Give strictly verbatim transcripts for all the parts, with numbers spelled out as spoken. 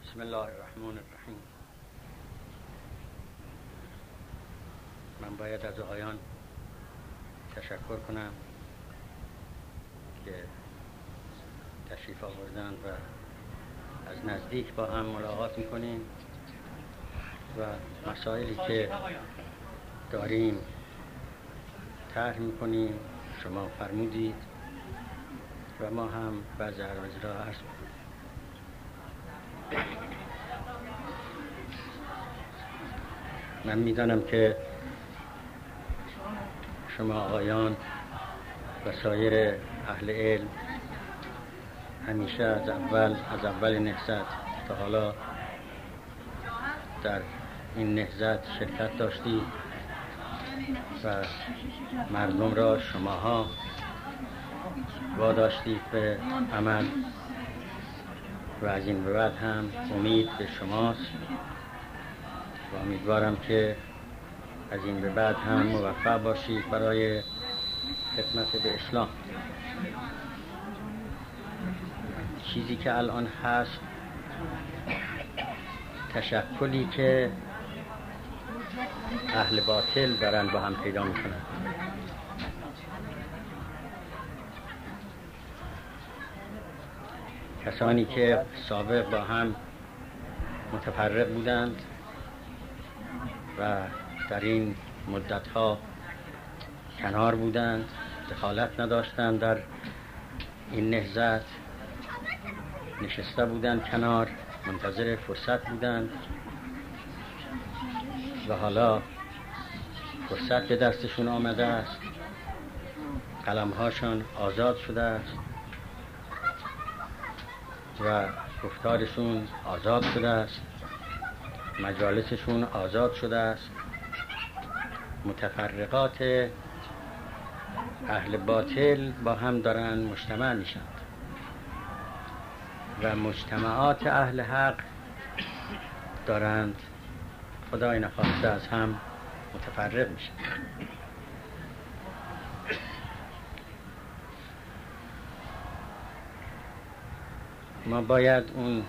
بسم الله الرحمن الرحیم. من باید از آقایان تشکر کنم که تشریف آوردن و از نزدیک با هم ملاقات میکنیم و مسائلی که داریم طرح میکنیم شما فرمودید و ما هم بعض عرض را عرض میکنیم. من میدانم که شما آقایان و سایر اهل علم همیشه از اول از اول نهضت تا حالا در این نهضت شرکت داشتید و مردم را شماها واداشتید به عمل و از این به بعد هم امید به شماست و امیدوارم که از این به بعد هم موفق باشید برای خدمت به اسلام. چیزی که الان هست تشکلی که اهل باطل دارن با هم پیدا میکنن. کسانی که سابق با هم متفرق بودند و در این مدتها کنار بودند، دخالت نداشتند در این نهضت، نشسته بودند کنار، منتظر فرصت بودند و حالا فرصت به دستشون آمده است، قلمهاشون آزاد شده است و گفتارشون آزاد شده است، مجالسشون آزاد شده است. متفرقات اهل باطل با هم دارن مجتمع میشند و مجتمعات اهل حق دارند خدای نخواسته از هم متفرق میشن. ما باید اون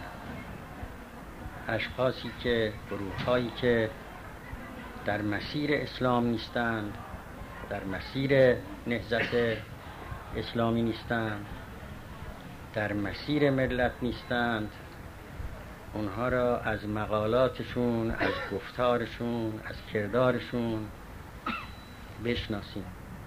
اشخاصی که گروه‌هایی که در مسیر اسلام نیستند، در مسیر نهضت اسلامی نیستند، در مسیر ملت نیستند، اونها را از مقالاتشون، از گفتارشون، از کردارشون بشناسیم.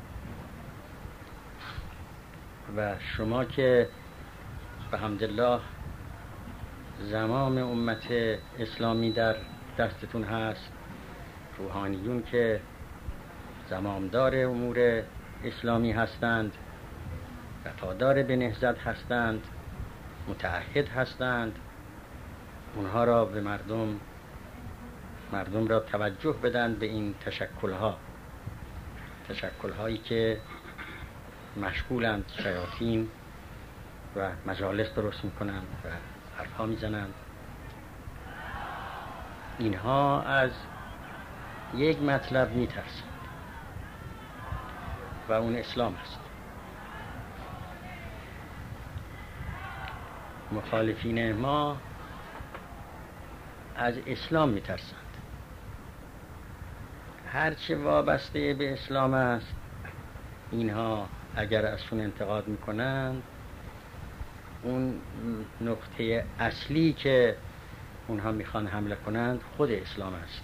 و شما که به حمدالله زمام امت اسلامی در دستتون هست، روحانیون که زمامدار امور اسلامی هستند، وفادار به نهضت هستند، متعهد هستند، اونها را به مردم مردم را توجه بدن به این تشکل‌ها، تشکل‌هایی که مشغولند شیاطین و مجالس درست میکنند و حرفا میزنند. اینها از یک مطلب میترسند و اون اسلام است. مخالفین ما از اسلام میترسند. هرچه وابسته به اسلام است اینها اگر ازشون انتقاد میکنند، اون نقطه اصلی که اونها میخوان حمله کنند خود اسلام است.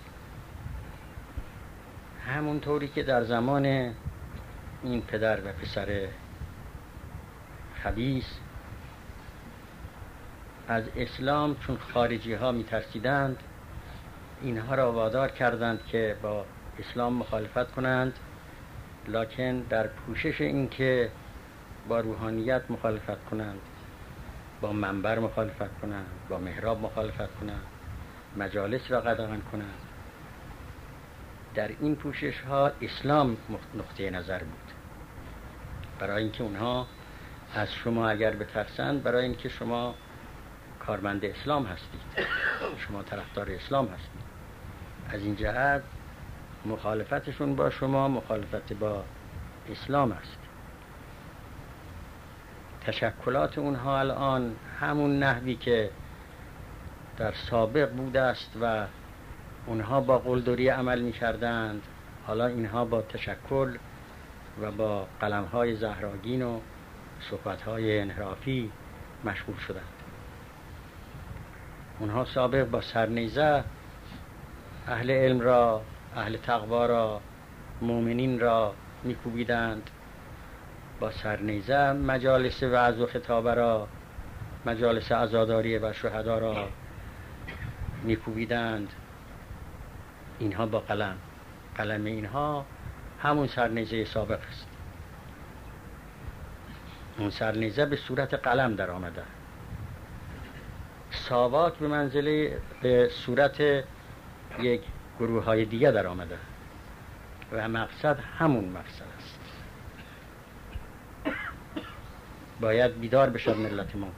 همونطوری که در زمان این پدر و پسر خبیث از اسلام چون خارجی ها میترسیدند، اینها را وادار کردند که با اسلام مخالفت کنند، لکن در پوشش این که با روحانیت مخالفت کنند، با منبر مخالفت کنند، با محراب مخالفت کنند، مجالس را قدغن کنند، در این پوشش ها اسلام نقطه نظر بود. برای اینکه اونها از شما اگر بترسند، برای اینکه شما کارمند اسلام هستید، شما طرفدار اسلام هستید، از این جهت مخالفتشون با شما مخالفت با اسلام است. تشکلات اونها الان همون نحوی که در سابق بوده است و اونها با قلدری عمل می کردند، حالا اینها با تشکل و با قلم‌های زهراگین و صحبت‌های انحرافی مشغول شدند. اونها سابق با سرنیزه اهل علم را، اهل تقوا را، مؤمنین را میکوبیدند، با سرنیزه مجالس وعظ و خطابه را، مجالس عزاداری و شهدا را میکوبیدند. اینها با قلم، قلم اینها همون سرنیزه سابق است. اون سرنیزه به صورت قلم در آمده، ساواک به منزله به صورت یک گروه های دیگه در آمده و مقصد همون مقصد است. باید بیدار بشد ملت ما.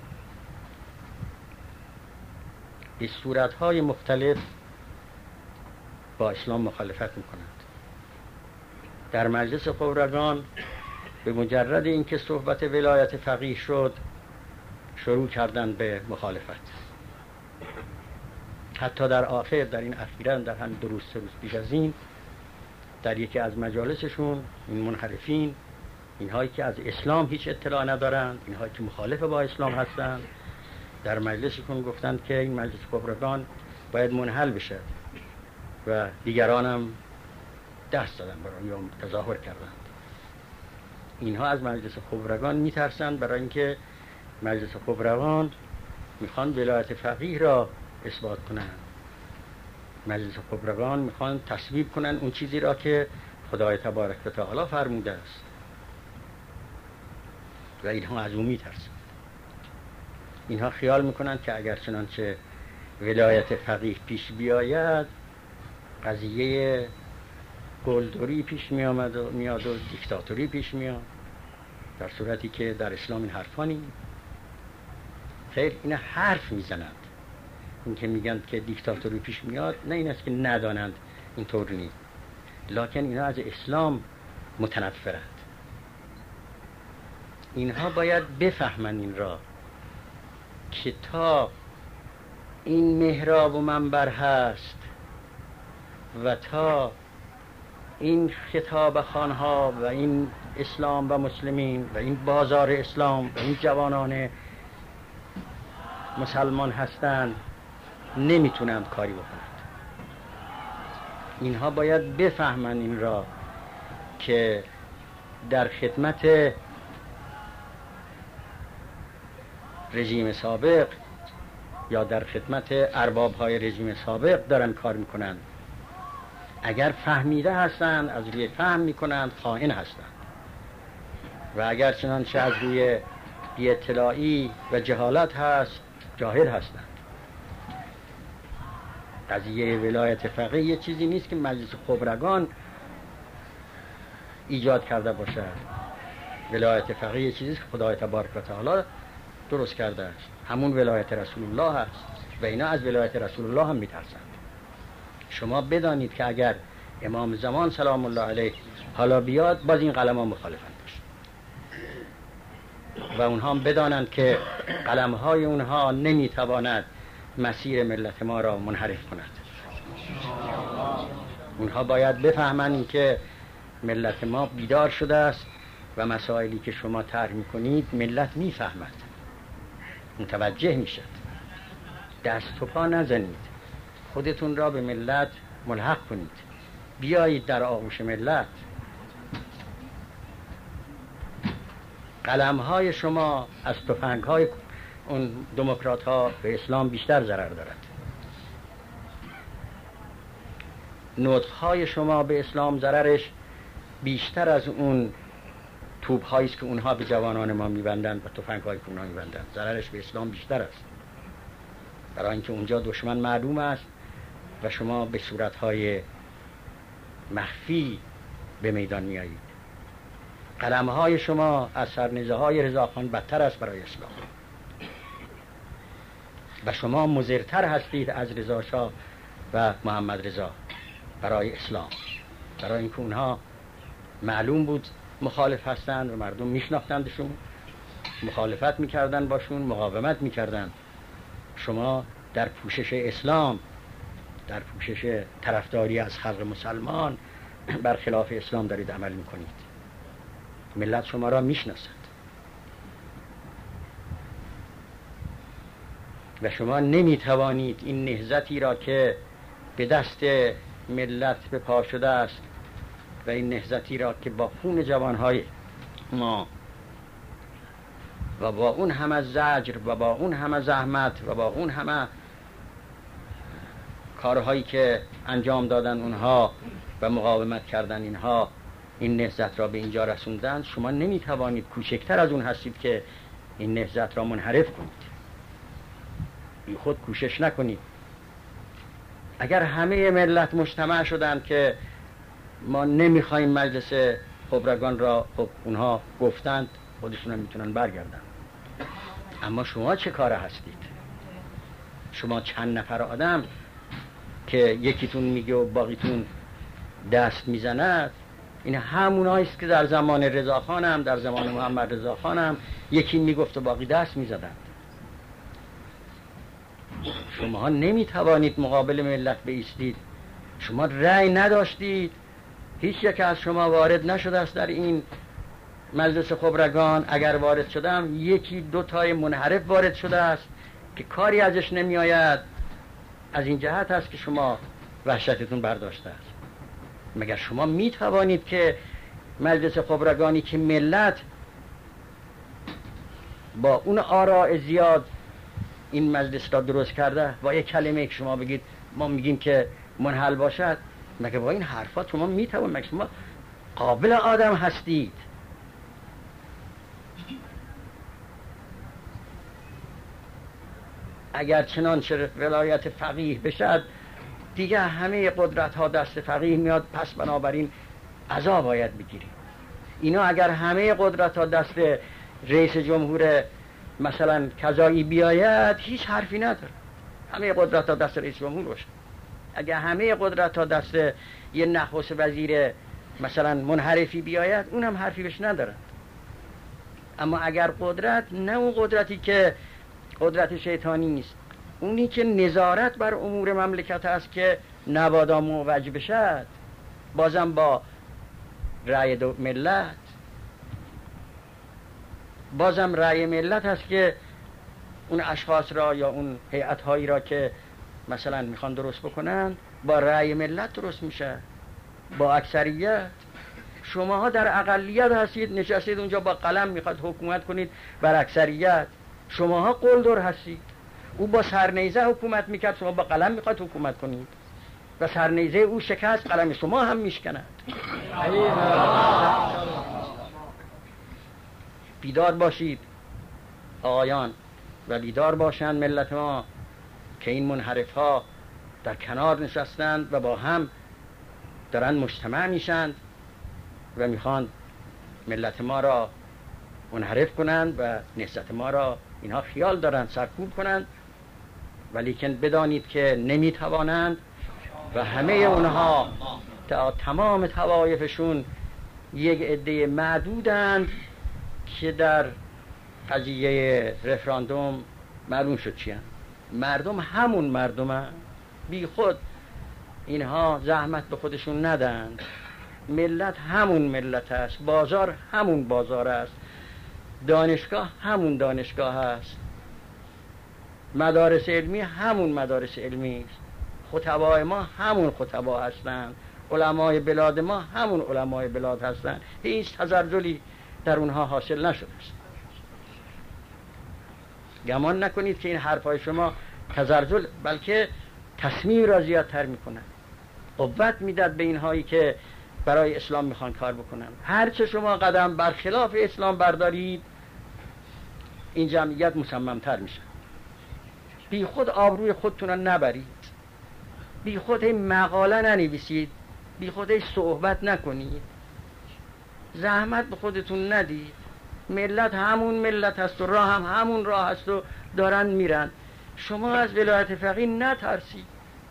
به صورت های مختلف با اسلام مخالفت میکنند. در مجلس خبرگان به مجرد اینکه صحبت ولایت فقیه شد شروع کردن به مخالفت. حتی در آخر، در این اخیراً، در هم دو روز سه روز پیش از این، در یکی از مجالسشون این منحرفین، اینهایی که از اسلام هیچ اطلاع ندارند، اینهایی که مخالف با اسلام هستند، در مجلسشون گفتند که این مجلس خبرگان باید منحل بشه و دیگران هم دست دادن برای یا تظاهر کردند. اینها از مجلس خبرگان میترسند، برای اینکه مجلس خبرگان میخوان ولایت فقیه را اثبات کنند. مجلس خبرگان میخوان تصویب کنند اون چیزی را که خدای تبارک و تعالی فرموده است و اینها از اون میترسند. اینها خیال میکنند که اگر چنانچه ولایت فقیه پیش بیاید قضیه گلدوری پیش می آمد و میاد و دیکتاتوری پیش میاد، در صورتی که در اسلام این حرفا نیست. خیر، اینا حرف میزنند. این که میگن که دیکتاتوری پیش میاد، نه این است که ندانند اینطور نیست، لکن اینا از اسلام متنفرند. اینها باید بفهمند این را که تا این محراب و منبر هست و تا این خطاب خانها و این اسلام و مسلمین و این بازار اسلام و این جوانان مسلمان هستند نمیتونند کاری بکنند. اینها باید بفهمند این را که در خدمت رژیم سابق یا در خدمت ارباب های رژیم سابق دارن کار میکنند. اگر فهمیده هستند از روی فهم میکنند، خائن هستند، و اگر چنانچه از روی بی اطلاعی و جهالت هست، جاهل هستند. قضیه ولایت فقیه یه چیزی نیست که مجلس خبرگان ایجاد کرده باشد. ولایت فقیه یه چیزی که خدای تبارک و تعالی درست کرده است، همون ولایت رسول الله هست و اینا از ولایت رسول الله هم میترسند. شما بدانید که اگر امام زمان سلام الله علیه حالا بیاد، باز این قلم ها مخالفند باشه و اونها هم بدانند که قلم های اونها نمیتواند مسیر ملت ما را منحرف کند. اونها باید بفهمند که ملت ما بیدار شده است و مسائلی که شما طرح میکنید ملت میفهمد، متوجه میشد. دست و پا نزنید، خودتون را به ملت ملحق کنید، بیایید در آغوش ملت. قلم های شما از تفنگ های اون دموکرات ها به اسلام بیشتر ضرر دارد. نطق های شما به اسلام ضررش بیشتر از اون توپ هایی است که اونها به جوانان ما میبندند و تفنگ هایی که اونها میبندند. ضررش به اسلام بیشتر است، برای اینکه اونجا دشمن معلوم است و شما به صورت های مخفی به میدان میایید. قلم های شما از سرنیزه های رضاخان بدتر است برای اسلام و شما مضرتر هستید از رضا شاه و محمد رضا برای اسلام، برای اینکه اونها معلوم بود مخالف هستند و مردم میشناختندشون، مخالفت میکردن باشون، مقاومت میکردن. شما در پوشش اسلام، در پوشش طرفداری از خلق مسلمان بر خلاف اسلام دارید عمل میکنید. ملت شما را میشناسد و شما نمیتوانید این نهضتی را که به دست ملت به پا شده است و این نهضتی را که با خون جوانهای ما و با اون همه زجر و با اون همه زحمت و با اون همه کارهایی که انجام دادن اونها و مقاومت کردن اینها این نهضت را به اینجا رسوندن، شما نمیتوانید کوچکتر از اون هستید که این نهضت را منحرف کنید. بی خود کوشش نکنید. اگر همه ملت مجتمع شدند که ما نمیخوایم مجلس خبرگان را، خب اونها گفتند خودشون هم میتونن برگردن. اما شما چه کاره هستید؟ شما چند نفر آدم که یکیتون میگه و باقیتون دست میزند، این هموناییست که در زمان رضاخان هم در زمان محمد رضاخان هم یکی میگفت و باقی دست میزدند. شما نمیتوانید مقابل ملت بایستید. شما رأی نداشتید. هیچ یک از شما وارد نشده است در این مجلس خبرگان. اگر وارد شدم یکی دو تای منحرف وارد شده است که کاری ازش نمی آید. از این جهت است که شما وحشتتون برداشته است. مگر شما می توانید که مجلس خبرگانی که ملت با اون آراء زیاد این مجلس را درست کرده با یک کلمه که شما بگید ما میگیم که منحل باشد، مگر با این حرفات شما می توانید؟ مگر شما قابل آدم هستید؟ اگر چنانچه ولایت فقیه بشد دیگه همه قدرت ها دست فقیه میاد، پس بنابراین عزا باید بگیریم. اینا اگر همه قدرت ها دست رئیس جمهور مثلا کذایی بیاید هیچ حرفی نداره. همه قدرت ها دست رئیس جمهور باشه. اگر همه قدرت ها دست یه نخست وزیر مثلا منحرفی بیاید اونم حرفی بهش نداره. اما اگر قدرت نه اون قدرتی که قدرت شیطانی است، اونی که نظارت بر امور مملکت است که نبادا موج بشد، بازم با رأی دو ملت، بازم رأی ملت هست که اون اشخاص را یا اون هیئت‌هایی را که مثلا میخوان درست بکنن با رأی ملت درست میشه، با اکثریت. شماها در اقلیت هستید، نشستید اونجا با قلم میخواد حکومت کنید بر اکثریت. شماها قلدر هستید. او با سرنیزه حکومت میکرد، شما با قلم میخواد حکومت کنید و سرنیزه او شکست، قلم شما هم میشکند. بیدار باشید آقایان و بیدار باشند ملت ما که این منحرف ها در کنار نشستند و با هم دارن مجتمع میشند و میخوان ملت ما را منحرف کنند و نهضت ما را اینها خیال دارند سرکوب کنند، ولیکن بدانید که نمیتوانند و همه اونها تمام طوایفشون یک عده معدودند که در قضیه رفراندوم معلوم شد چی هست. مردم همون مردم هست. بی خود اینها زحمت به خودشون ندن. ملت همون ملت است، بازار همون بازار است، دانشگاه همون دانشگاه است، مدارس علمی همون مدارس علمی است، خطبای ما همون خطبا هستند، علمای بلاد ما همون علمای بلاد هستند. هیچ تزلزلی در اونها حاصل نشده است. گمان نکنید که این حرفای شما تزلزل، بلکه تصمیم را زیادتر میکنن، قوت میداد به اینهایی که برای اسلام میخوان کار بکنن. هرچه شما قدم برخلاف اسلام بردارید این جمعیت مصممتر میشه. بی خود آبروی خودتون رو نبرید، بی خود این مقاله ننویسید، بی خود این صحبت نکنید، زحمت به خودتون ندید. ملت همون ملت هست و راه هم همون راه هست و دارن میرن. شما از ولایت فقیه نترسید.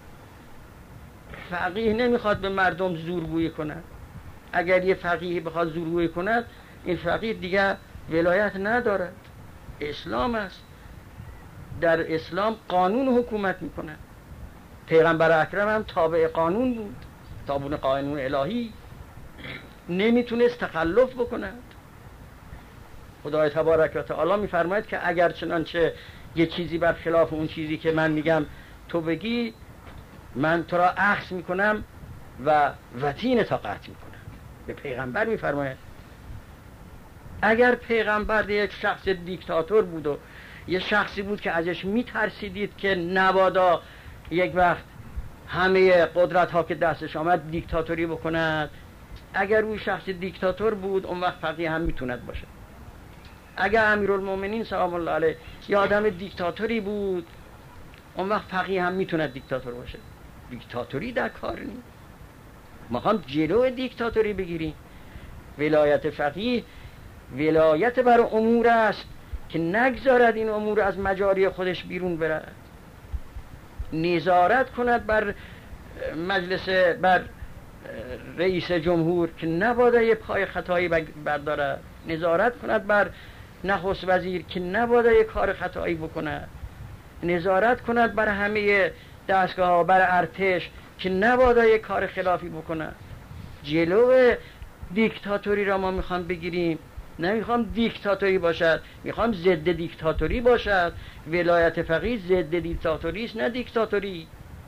فقیه نمیخواد به مردم زورگویی کند. اگر یه فقیه بخواد زورگویی کند این فقیه دیگه ولایت ندارد. اسلام است. در اسلام قانون حکومت میکنن. پیغمبر اکرم هم تابع قانون بود، تابع قانون الهی، نمیتونست تخلف بکند. خدای تبارک و تعالی میفرماید که اگر چنانچه یه چیزی بر خلاف اون چیزی که من میگم تو بگی، من تو را اخذ میکنم و وتین تا قطع میکنم. به پیغمبر میفرماید. اگر پیغمبر یک شخص دیکتاتور بود و یه شخصی بود که ازش میترسیدید که نبادا یک وقت همه قدرت ها که دستش آمد دیکتاتوری بکند، اگر اون شخص دیکتاتور بود اون وقت فقیه هم میتوند باشه. اگر امیرالمومنین سلام الله علیه یه آدم دیکتاتوری بود اون وقت فقیه هم میتوند دیکتاتور باشه. دیکتاتوری در کار نیست. ما هم جلو دیکتاتوری بگیریم. ولایت فقیه ولایت بر امور است که نگذارد این امور از مجاری خودش بیرون برد، نظارت کند بر مجلس، بر رئیس جمهور که نباید یه پای خطایی بردارد، نظارت کند بر نخست وزیر که نباید یه کار خطایی بکند، نظارت کند بر همه دستگاه، بر ارتش که نباید یه کار خلافی بکند. جلو دیکتاتوری را ما میخوام بگیریم. نمیخوام دیکتاتوری باشد، میخوام ضد دیکتاتوری باشد. ولایت فقیه ضد دیکتاتوری است، نه دیکتاتوری.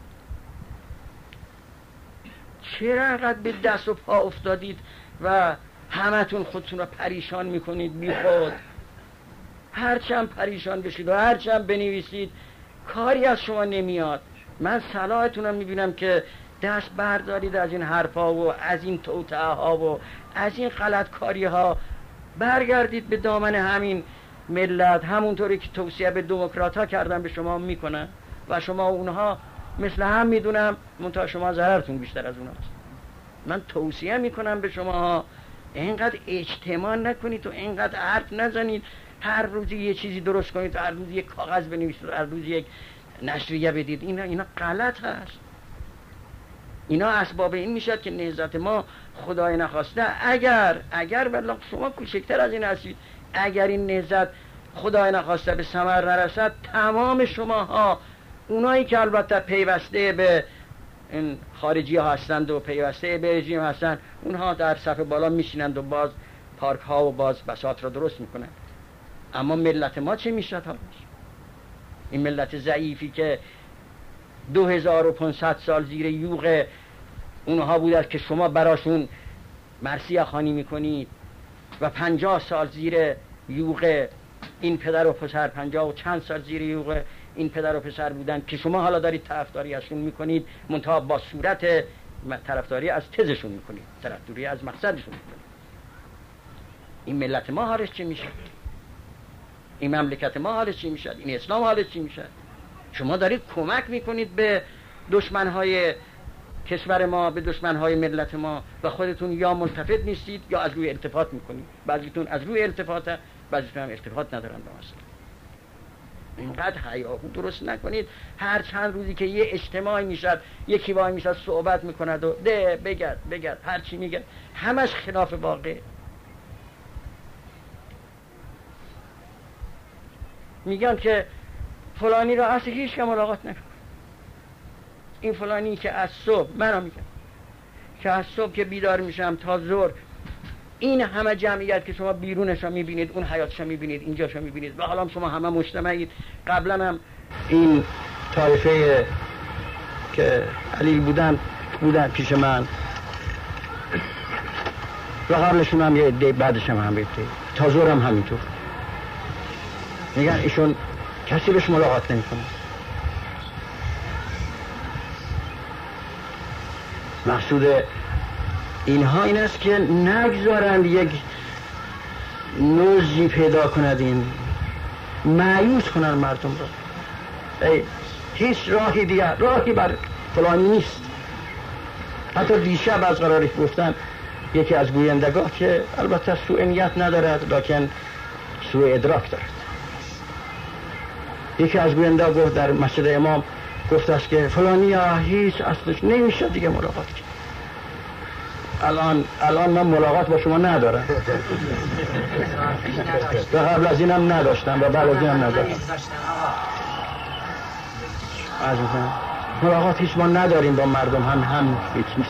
چرا انقدر به دست و پا افتادید و همتون خودتون را پریشان میکنید بی خود؟ هرچند پریشان بشید و هرچند بنویسید کاری از شما نمیاد. من صلاحتونم میبینم که دست بردارید از این حرفا و از این توطئه ها و از این غلط کاری ها، برگردید به دامن همین ملت، همونطوری که توصیه به دموکرات ها کردن به شما میکنن و شما اونها مثل هم میدونم، منتها شما ضررتون بیشتر از اونهاست. من توصیه میکنم به شما اینقدر اجتماع نکنید و اینقدر حرف نزنید، هر روزی یه چیزی درست کنید، هر روزی یک کاغذ بنویسید، هر روزی یک نشریه بدید. اینا اینا غلط هست. اینا اسباب این میشد که نهضت ما خدای نخواسته، اگر اگر والله شما کوچکتر از این هستید، اگر این نهضت خدای نخواسته به ثمر نرسد، تمام شماها، اونایی که البته پیوسته به این خارجی ها هستند و پیوسته به رژیم هستند، اونها در صف بالا میشینند و باز پارک ها و باز بساط را درست میکنند. اما ملت ما چه میشد ها؟ این ملت ضعیفی که دو هزار و پانصد سال زیر یوغ اونها بوده که شما براشون مرثیه خوانی میکنید و پنجاه سال زیر یوغ این پدر و پسر، پنجاه و چند سال زیر یوغ این پدر و پسر بودن که شما حالا دارید طرفداری ازشون میکنید، منتها با صورت طرفداری از تزشون میکنید، طرفداری از مقصدشون میکنید. این ملت ما حالش چی میشه؟ این مملکت ما حالش چی میشه؟ این اسلام حالش چی میشه؟ شما دارید کمک میکنید به دشمنهای کشور ما، به دشمنهای ملت ما و خودتون یا ملتفت نیستید یا از روی التفات میکنید. بعضیتون از روی التفاته، بعضیتون هم التفات ندارن به مسئله. اینقدر حیاهو درست نکنید. هر چند روزی که یه اجتماعی میشد، یکی وای میشد صحبت میکند و ده بگرد بگرد هر چی میگه همش خلاف واقع. میگن که فلانی را اصلا هیچ که ملاقات نکن. این فلانی که از صبح، منو میگم که از صبح که بیدار میشم تا ظهر این همه جمعیت که شما بیرونش رو میبینید، اون حیاتش رو میبینید، اینجاش رو میبینید و حالا شما همه مجتمعید. قبلا هم این طایفه که علی بودن بودن پیش من و قبلشون هم یه عده، بعدش هم هم عده، تا ظهر هم همینطور. میگن ایشون کسی بهش ملاقات نمیکنه. مقصود اینها این است که نگذارند یک نوزی پیدا کند، این مایوس کنن مردم را. ای هیچ راهی دیگر، راهی بر فلانی نیست. حتی دیشب از قراری گفتن یکی از گویندگاه که البته سوء نیت ندارد لکن سوء ادراک دارد، یکی از گوینده گفت در مسجد امام گفت است که فلانی ها هیچ اصلش نمیشه دیگه ملاقات کرد. الان الان من ملاقات با شما ندارم و قبل از اینم نداشتم و بعد از اینم نداشتم. از مثلا ملاقات هیچ ما نداریم با مردم، هم هم هیچ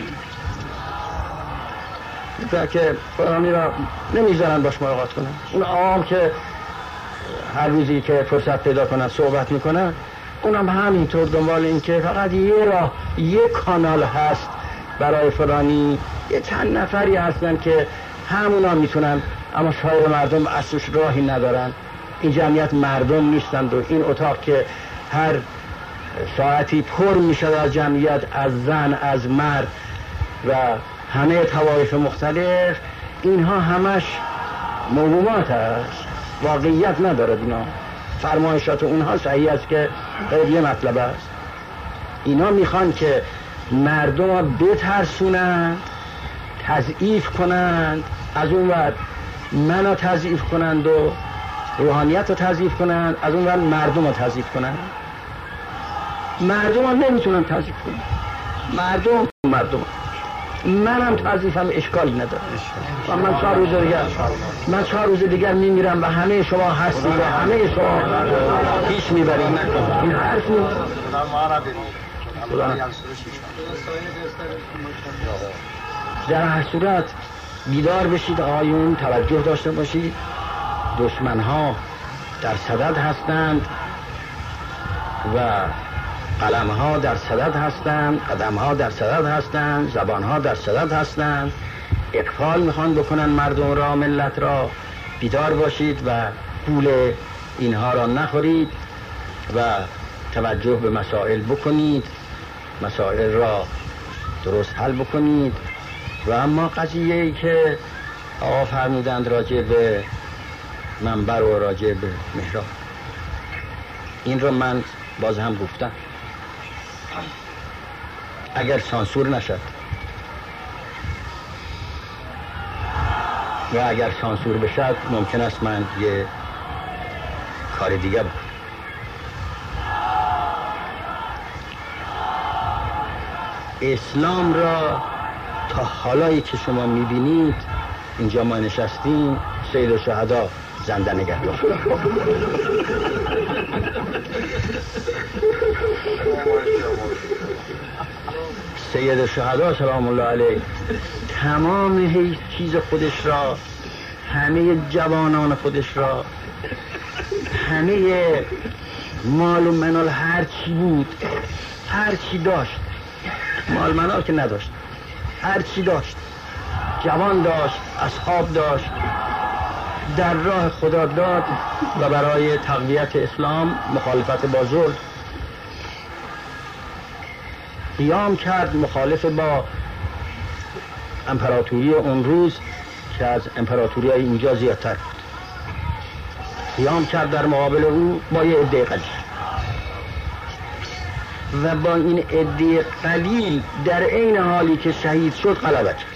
ملاقات که فرامی را نمیذارن باش ملاقات کنن. اون عام که هر روزی که فرصت پیدا کنن صحبت میکنن، اونم همینطور دنبال این که فقط یه راه، یه کانال هست برای فلانی، یه چند نفری هستن که همونا میتونن، اما سایر مردم اصلش راهی ندارن. این جمعیت مردم نیستند و این اتاق که هر ساعتی پر میشد از جمعیت، از زن، از مرد و همه طوایف مختلف، اینها همش موهومات هست، واقعیت ندارد. اینا فرمایشات اونها صحیح است که غیر یه مطلب است. اینا میخوان که مردم را بترسونند، تضعیف کنند، از اون ور منو تضعیف کنند و روحانیت رو تضعیف کنند، از اون ور مردم رو تضعیف کنند. مردم ها نمیتونن تضعیف کنند، مردم مردم منم تضعیفم اشکالی نداره. و من چهار روز دیگر من چهار روز دیگر میمیرم و همه شما هستید و همه شما پیش میبرید. این حرف نیست. در هر صورت بیدار بشید آقایون، توجه داشته باشید. دشمن ها در صدد هستند و قلم ها در صدد هستند، قدم ها در صدد هستند، زبان ها در صدد هستند. اقفال میخوان بکنن مردم را، ملت را. بیدار باشید و پول اینها را نخورید و توجه به مسائل بکنید، مسائل را درست حل بکنید. و اما قضیه ای که آقا فرمودند راجع به منبر و راجع به محراب، این را من باز هم گفتم، اگر سانسور نشد و اگر سانسور بشد ممکن است من یه کار دیگه بکنم. اسلام را تا حالایی که شما میبینید اینجا ما نشستیم، سید الشهدا زنده نگه داشت. سید الشهدا سلام الله علیه تمام چیز خودش را، همه جوانان خودش را، همه مال و منال، هر چی بود، هر چی داشت، مال منال که نداشت، هر چی داشت، جوان داشت، اصحاب داشت، در راه خدا داد و برای تقویت اسلام، مخالفت با ظلم قیام کرد، مخالف با امپراتوری اون روز که از امپراتوری های اینجا زیادتر بود. قیام کرد در مقابل او با یه عده قلیل و با این عده قلیل در عین حالی که شهید شد غلبه کرد.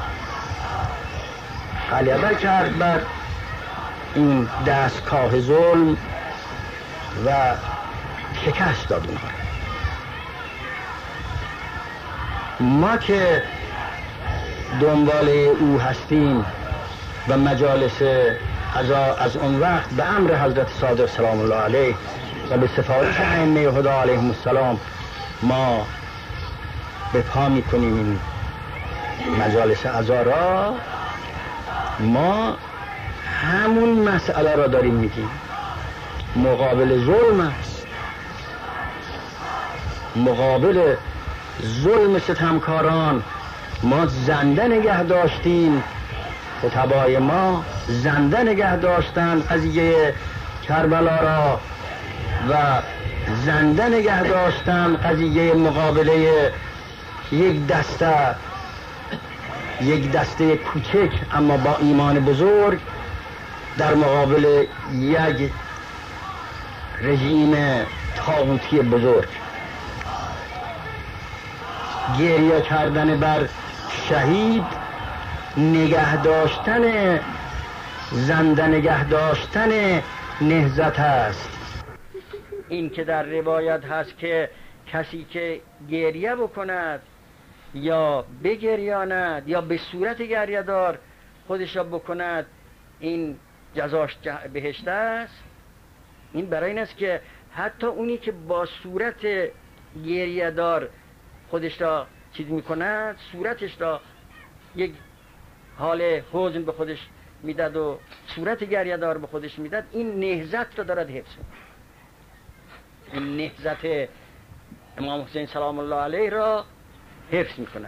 غلبه کرد بر این دستگاه ظلم و شکست داد اونها. ما که دنبال او هستیم و مجالس از اون وقت به امر حضرت صادق سلام الله علیه و به سفارش ائمه هدی علیهم السلام ما به پا میکنیم این مجالس عزا، ما همون مسئله را داریم میگیم. مقابل ظلم است، مقابل ظلم ستمکاران ما زنده نگه داشتیم. خطبای ما زنده نگه داشتن قضیه کربلا را و زنده نگه داشتن قضیه مقابله یک دسته یک دسته کوچک اما با ایمان بزرگ در مقابل یک رژیم طاغوتی بزرگ. گریه کردن بر شهید نگه داشتن، زنده نگه داشتن نهضت است. این که در روایت هست که کسی که گریه بکند یا بگریاند یا به صورت گریه دار خودش را بکند این جزاش بهشت است. این برای این است که حتی اونی که با صورت گریه دار خودش را چیز میکند، صورتش را یک حال حزن به خودش میداد و صورت گریه دار به خودش میداد، این نهضت را دارد حفظ می‌کند. این نهضت امام حسین سلام الله علیه را حفظ میکنه.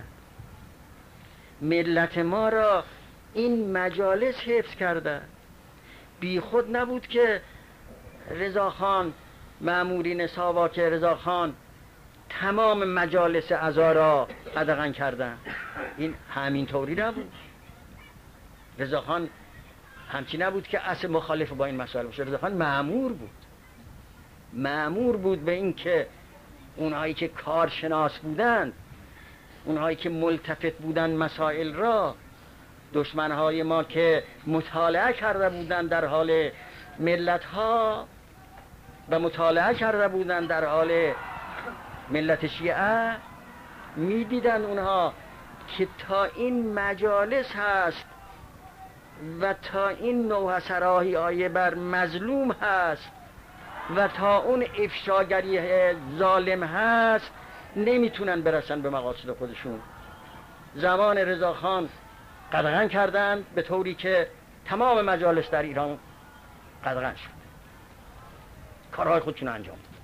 ملت ما را این مجالس حفظ کرده. بی خود نبود که رضاخان مأمورین ساواک رضاخان تمام مجالس عزا را قدغن کردن. این همین طوری نبود. رضاخان همچی نبود که اصل مخالف با این مسائل باشه. رضاخان مأمور بود، مأمور بود به این که اونهایی که کارشناس بودند، اونهایی که ملتفت بودند مسائل را، دشمنهای ما که مطالعه کرده بودند در حال ملتها و مطالعه کرده بودند در حال ملت شیعه، میدیدن اونها که تا این مجالس هست و تا این نوح سراحی آیه بر مظلوم هست و تا اون افشاگری ظالم هست نمیتونن برسن به مقاصد خودشون. زمان رضاخان قدغن کردن به طوری که تمام مجالس در ایران قدغن شد، کارهای خودشون انجام داد.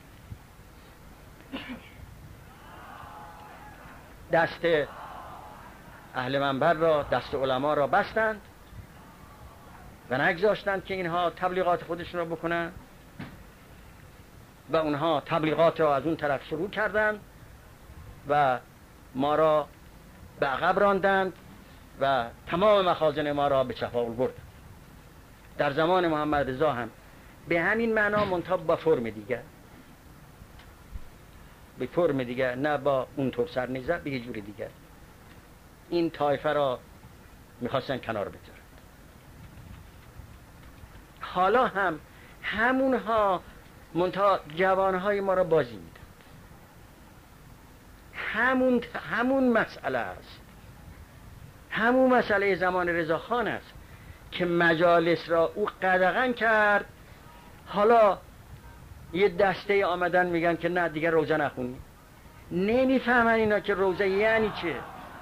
دست اهل منبر را، دست علما را بستند و نگذاشتند که اینها تبلیغات خودشون را بکنن و اونها تبلیغات را از اون طرف شروع کردند و ما را به عقب راندند و تمام مخازن ما را به چپاول بردند. در زمان محمد رضا هم به همین معنا، منتها با فرم دیگر، به فرم دیگر، نه با اون طور سرنیزه، به یه جور دیگر این طایفه را میخواستن کنار بذارن. حالا هم همونها منتها جوانهای ما را بازی میدن. همون همون مسئله است، همون مسئله زمان رضاخان است که مجالس را او قدغن کرد. حالا یه دسته آمدن میگن که نه دیگه روزه نخونی. نمیفهمن اینا که روزه یعنی چه.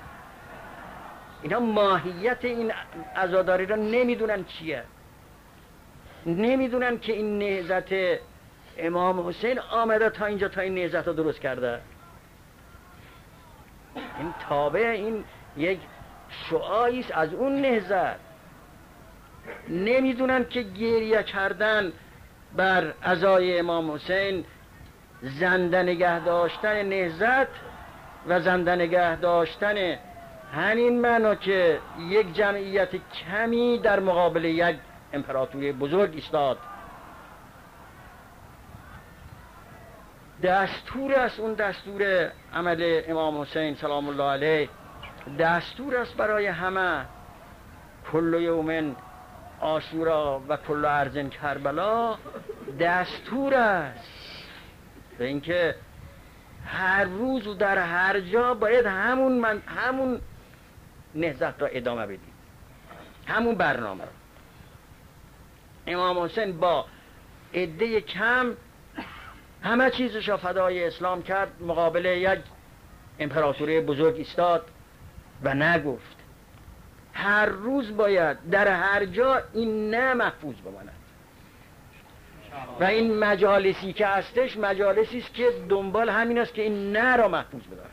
اینا ماهیت این عزاداری را نمیدونن چیه. نمیدونن که این نهضت امام حسین آمده تا اینجا، تا این نهضت را درست کرده. این تابع این یک شعاعی است از اون نهضت. نمیدونن که گریه کردن بر عزای امام حسین زنده نگه داشتن نهضت و زنده نگه داشتن همین معنا که یک جمعیت کمی در مقابل یک امپراتوری بزرگ ایستاد. دستور است، اون دستور عمل امام حسین سلام الله علیه دستور است برای همه. کل یومن عاشورا و کل ارض کربلا دستور است به اینکه هر روز و در هر جا باید همون من همون نهضت را ادامه بدیم، همون برنامه را. امام حسین با عده کم همه چیزش را فدای اسلام کرد، مقابل یک امپراتوری بزرگ ایستاد و نگفت. هر روز باید در هر جا این نه محفوظ بماند و این مجالسی که هستش مجالسی است که دنبال همین است که این نه را محفوظ بدارن.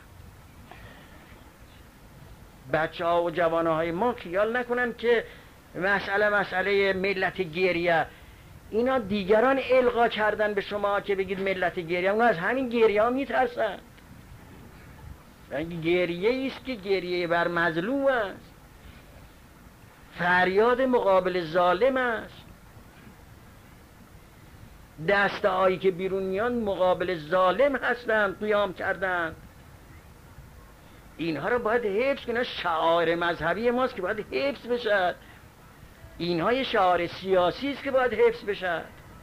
بچه ها و جوانه های ما خیال نکنن که مسئله مسئله ملت گریه، اینا دیگران القا کردن به شما که بگید ملت گریه، اونا از همین گریه ها میترسن. گریه است که گریه بر مظلوم است، فریاد مقابل ظالم است. دسته هایی که بیرون میان مقابل ظالم هستند، قیام کردند. اینها رو باید حفظ کنن. شعار مذهبی ماست که باید حفظ بشد. اینها یه شعار سیاسی است که باید حفظ بشد.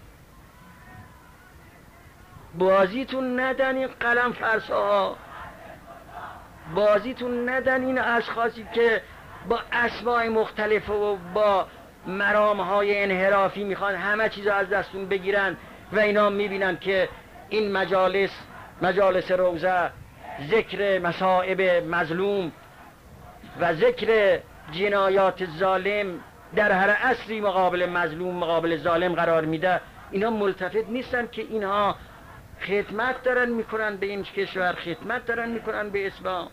بازیتون ندن این قلم فرساها، بازیتون ندن این اشخاصی که با اسماء مختلف و با مرامهای انحرافی میخوان همه چیز از دستون بگیرن و اینا میبینن که این مجالس مجالس روزه ذکر مصائب مظلوم و ذکر جنایات ظالم در هر عصری مقابل مظلوم مقابل ظالم قرار میده، اینا ملتفت نیستن که اینها خدمت دارن میکنن به این کشور، خدمت دارن میکنن به اسلام.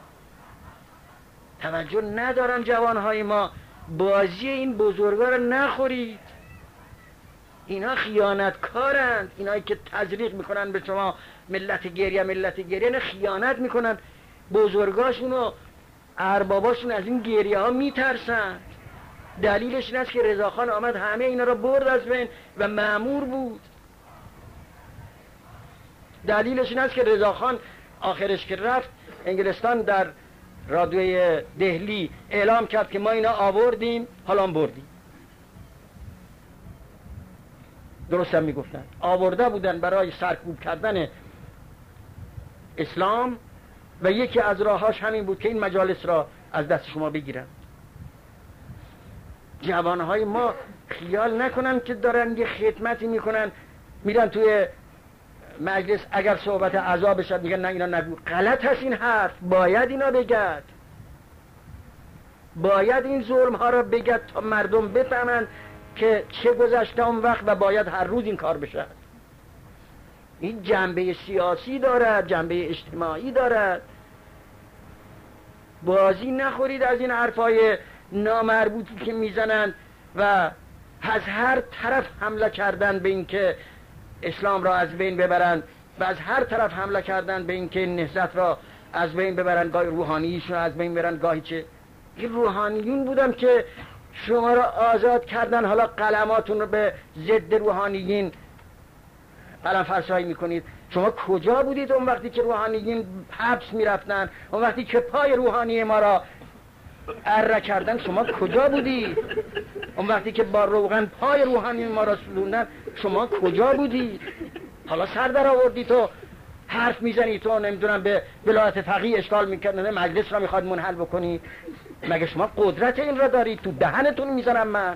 توجه ندارن جوانهای ما. بازی این بزرگا رو نخورید. اینا خیانتکارند. اینایی که تزریق میکنن به شما ملت گریه ملت گریه، اینا خیانت میکنن. بزرگاشون و ارباباشون از این گریه ها میترسن. دلیلش این است که رضاخان آمد همه اینا را برد از بین و مأمور بود. دلیلش این است که رضاخان آخرش که رفت انگلستان در رادیوی دهلی اعلام کرد که ما اینا آوردیم حالا بردیم. درست هم میگفتن آورده بودن برای سرکوب کردن اسلام و یکی از راهاش همین بود که این مجالس را از دست شما بگیرن. جوانهای ما خیال نکنن که دارن یه خدمتی میکنن، میرن توی مجلس اگر صحبت عذاب بشد میگن نه اینا نگو. غلط هست این حرف. باید اینا بگد، باید این ظلم ها را بگد تا مردم بفهمند که چه گذشته اون وقت و باید هر روز این کار بشد. این جنبه سیاسی دارد، جنبه اجتماعی دارد. بازی نخورید از این حرفای نامربوطی که میزنن و از هر طرف حمله کردن به این که اسلام را از بین ببرن و از هر طرف حمله کردن به این که نهضت را از بین ببرن، گاهی روحانیشون را از بین ببرن، گاهی چه. این روحانیون بودن که شما را آزاد کردن، حالا قلماتون رو به ضد روحانیین قلم فرسایی میکنید. شما کجا بودید اون وقتی که روحانیین حبس میرفتن؟ اون وقتی که پای روحانی ما را اره کردن شما کجا بودی؟ اون وقتی که با روغن پای روحانی ما را سلوندن شما کجا بودی؟ حالا سر در آوردی تو حرف میزنی تو نمیدونم به ولایت فقیه اشکال میکنه، مجلس را میخواد منحل بکنی. مگه شما قدرت این را دارید؟ تو دهنتون میزنم من.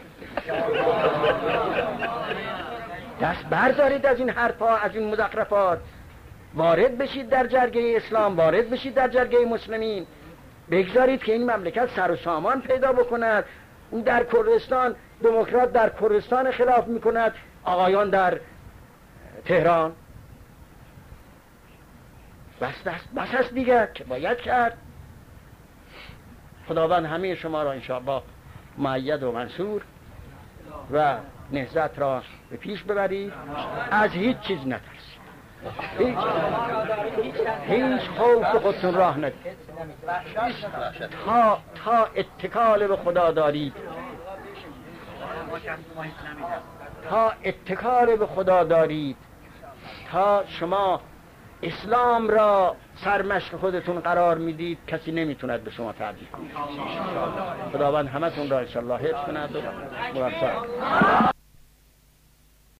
دست بردارید از این حرفا، از این مزخرفات. وارد بشید در جرگه اسلام، وارد بشید در جرگه مسلمین. بگذارید که این مملکت سر و سامان پیدا بکند. اون در کردستان دموکرات در کردستان خلاف میکند، آقایان در تهران. بس بس بس هست دیگه که باید کرد. خداوند همه شما را انشاءالله مؤید و منصور و نهضت را به پیش ببرید. از هیچ چیز نترسید، هیچ هیچ خوف خودتون راه ندید. تا تا اتکال به خدا دارید، تا اتکال به خدا دارید، تا شما اسلام را سرمشق خودتون قرار میدید، کسی نمیتوند به شما تعدیل کنه. خداوند همتون را انشاءالله حفظ کند و موفق.